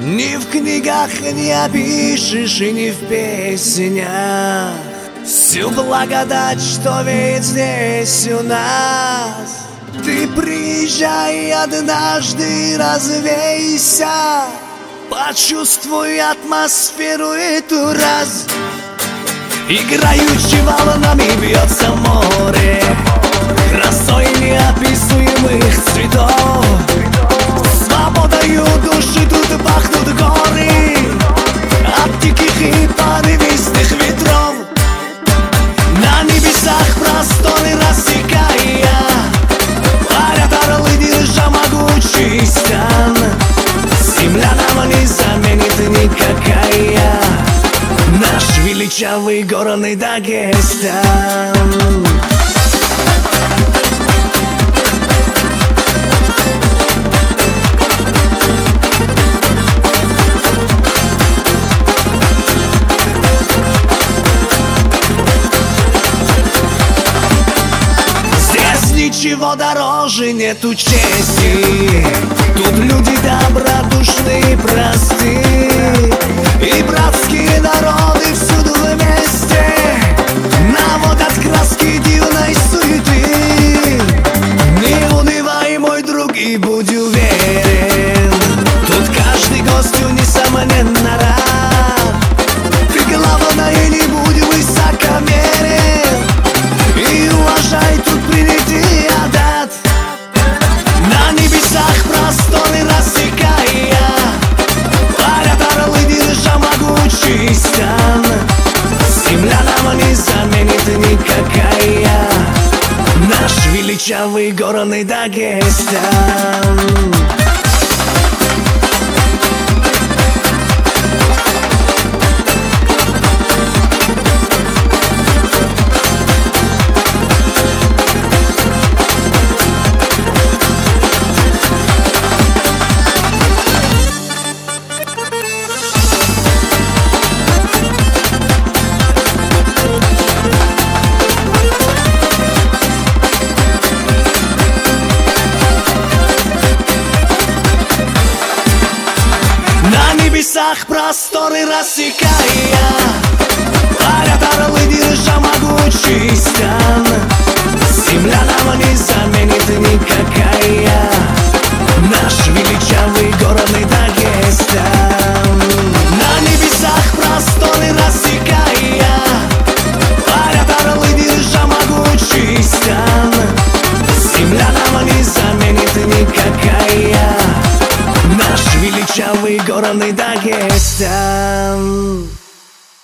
Ни в книгах не опишешь и не в песнях всю благодать, что ведь здесь у нас. Ты приезжай однажды, развейся, почувствуй атмосферу эту раз. Играючи волнами бьется море красой неописуемых цветов. Свободою души тут пахнут горы от диких и порывистых ветров. На небесах просторы рассекая, парят орлы, держа могучий стан. Земля нам не заменит никакая наш величавый горный Дагестан. Ничего дороже нету чести. Тут люди добродушные и простые, и братские народы всюду вместе наводят краски дивной суеты. Не унывай, мой друг, и будь уверен, тут каждый гостю несомненно рад. Ты, главное, не будь высокомерен и уважай тут принятый адат. На небесах просторы рассекая, парят орлы, держа могучий стан. Земля нам не заменит никакая наш величавый горный Дагестан. На небесах просторы рассекая, парят орлы, держа могучий стан. Земля нам не заменит никакая наш величавый горный Дагестан. На небесах просторы рассекая, парят орлы, держа могучий стан. Земля нам не заменит никакая наш величавый горный Дагестан.